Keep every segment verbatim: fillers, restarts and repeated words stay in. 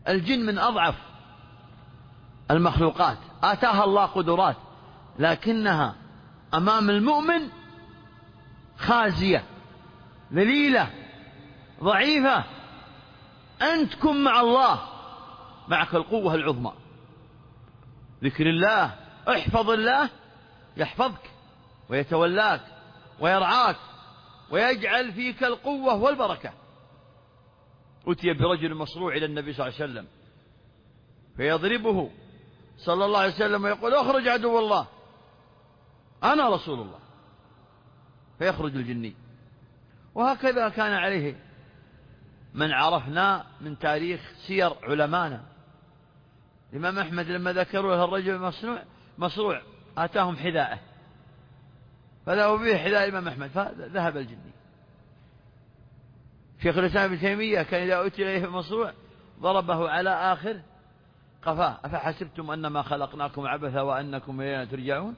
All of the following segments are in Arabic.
الجن من أضعف المخلوقات، آتاها الله قدرات، لكنها أمام المؤمن خازية ذليلة ضعيفة. أنت كن مع الله، معك القوة العظمى. ذكر الله، احفظ الله يحفظك ويتولاك ويرعاك ويجعل فيك القوة والبركة. أتي برجل مصروع إلى النبي صلى الله عليه وسلم فيضربه صلى الله عليه وسلم ويقول: اخرج عدو الله، أنا رسول الله. فيخرج الجني. وهكذا كان عليه من عرفنا من تاريخ سير علمانا. الإمام أحمد لما ذكروا له الرجل مصروع مصروع آتاهم حذاءه، فذهبوا به حذاء الإمام أحمد فذهب الجني. شيخ الإسلام ابن تيمية كان إذا أتي إليه مصروع ضربه على آخر قفاه: أفحسبتم أنما خلقناكم عبثا وأنكم إلينا ترجعون.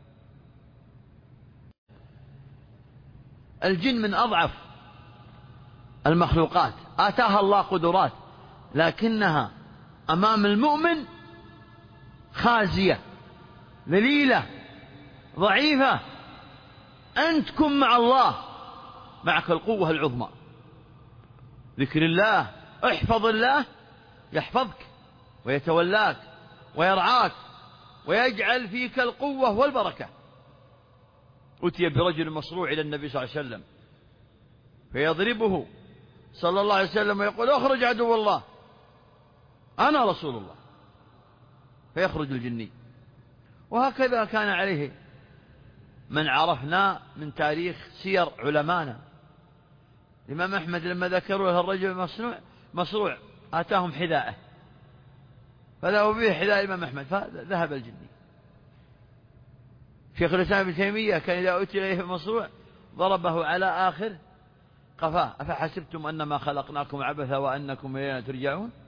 الجن من أضعف المخلوقات، آتاها الله قدرات، لكنها أمام المؤمن خازية ذليلة ضعيفة. أنت كن مع الله، معك القوة العظمى. ذكر الله، احفظ الله يحفظك ويتولاك ويرعاك ويجعل فيك القوة والبركة. أتي برجل مصروع إلى النبي صلى الله عليه وسلم فيضربه صلى الله عليه وسلم ويقول: اخرج عدو الله، أنا رسول الله. فيخرج الجني. وهكذا كان عليه من عرفنا من تاريخ سير علمانا. الإمام أحمد لما ذكروا له الرجل مصروع مصروع آتاهم حذاءه، فذهبوا به حذاء الإمام أحمد فذهب الجني. شيخ الإسلام ابن تيمية كان إذا أتي إليه مصروع ضربه على آخر قفاه: أفحسبتم أنما خلقناكم عبثا وأنكم إلينا ترجعون.